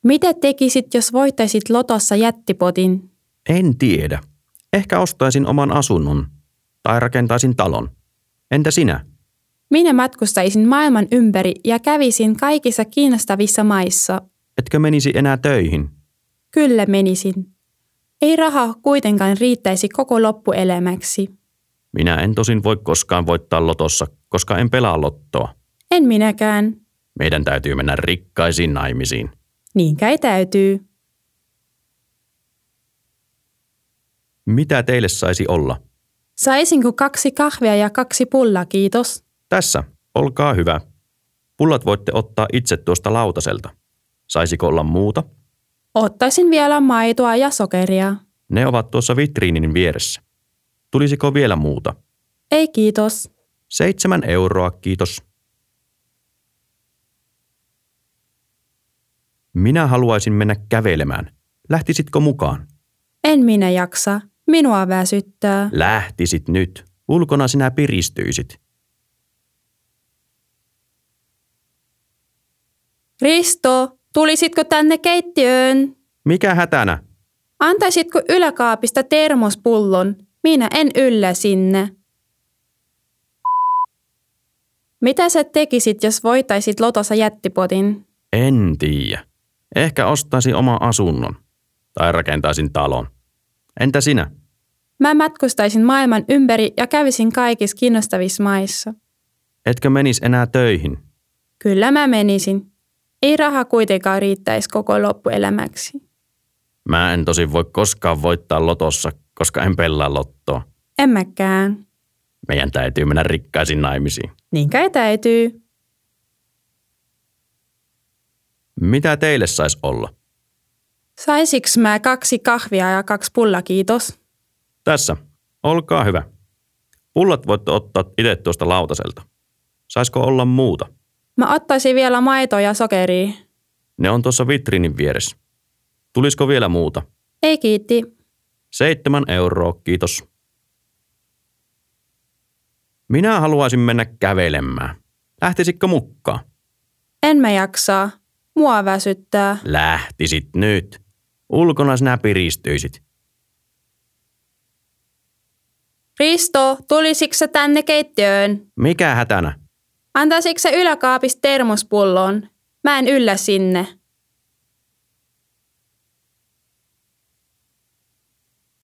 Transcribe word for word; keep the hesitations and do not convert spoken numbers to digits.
Mitä tekisit, jos voittaisit lotossa jättipotin? En tiedä. Ehkä ostaisin oman asunnon tai rakentaisin talon. Entä sinä? Minä matkustaisin maailman ympäri ja kävisin kaikissa kiinnostavissa maissa. Etkö menisi enää töihin? Kyllä menisin. Ei raha kuitenkaan riittäisi koko loppuelämäksi. Minä en tosin voi koskaan voittaa lotossa, koska en pelaa lottoa. En minäkään. Meidän täytyy mennä rikkaisiin naimisiin. Niin kai täytyy. Mitä teille saisi olla? Saisinko kaksi kahvia ja kaksi pullaa, kiitos? Tässä, olkaa hyvä. Pullat voitte ottaa itse tuosta lautaselta. Saisiko olla muuta? Ottaisin vielä maitoa ja sokeria. Ne ovat tuossa vitriinin vieressä. Tulisiko vielä muuta? Ei kiitos. Seitsemän euroa, kiitos. Minä haluaisin mennä kävelemään. Lähtisitkö mukaan? En minä jaksa. Minua väsyttää. Lähtisit nyt. Ulkona sinä piristyisit. Risto, tulisitko tänne keittiöön? Mikä hätänä? Antaisitko yläkaapista termospullon? Minä en yllä sinne. Mitä sä tekisit, jos voitaisit lotossa jättipotin? En tiedä. Ehkä ostaisin oma asunnon. Tai rakentaisin talon. Entä sinä? Mä matkustaisin maailman ympäri ja kävisin kaikissa kiinnostavissa maissa. Etkö menis enää töihin? Kyllä mä menisin. Ei raha kuitenkaan riittäisi koko loppuelämäksi. Mä en tosin voi koskaan voittaa lotossa, koska en pelaa lottoa. En mäkään. Meidän täytyy mennä rikkaisiin naimisiin. Niin kai täytyy. Mitä teille sais olla? Saisiks mä kaksi kahvia ja kaksi pullaa, kiitos? Tässä, olkaa hyvä. Pullat voitte ottaa itse tuosta lautaselta. Saisiko olla muuta? Mä ottaisin vielä maitoa ja sokeria. Ne on tuossa vitriinin vieressä. Tulisiko vielä muuta? Ei kiitti. Seitsemän euroa, kiitos. Minä haluaisin mennä kävelemään. Lähtisitkö mukaan? En mä jaksaa. Mua väsyttää. Lähtisit nyt. Ulkona sinä piristyisit. Risto, tulisitko sä tänne keittiöön? Mikä hätänä? Antaisitko sä yläkaapista termospullon? Mä en yllä sinne.